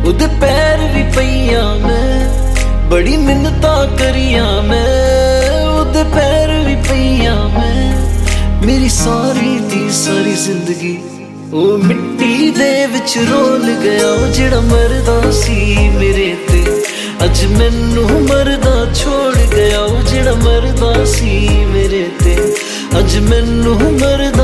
ਉਹਦੇ ਪੈਰ ਵੀ ਪਈਆਂ ਮੈਂ, ਬੜੀ ਮਿੰਨਤਾਂ ਕਰੀਆਂ ਮੈਂ, ਉਹਦੇ ਪੈਰ ਵੀ ਪਈਆਂ ਮੈਂ। ਮੇਰੀ ਸਾਰੀ ਦੀ ਸਾਰੀ ਜ਼ਿੰਦਗੀ ਉਹ ਮਿੱਟੀ ਦੇ ਵਿੱਚ ਰੋਲ ਗਿਆ, ਜਿਹੜਾ ਮਰਦਾ ਸੀ ਮੇਰੇ ਤੇ ਅੱਜ ਮੈਨੂੰ ਮਰਦਾ ਛੋੜ ਗਿਆ, ਜਿਹੜਾ ਮਰਦਾ ਸੀ ਮੇਰੇ ਤੇ ਅੱਜ ਮੈਨੂੰ ਮਰਦਾ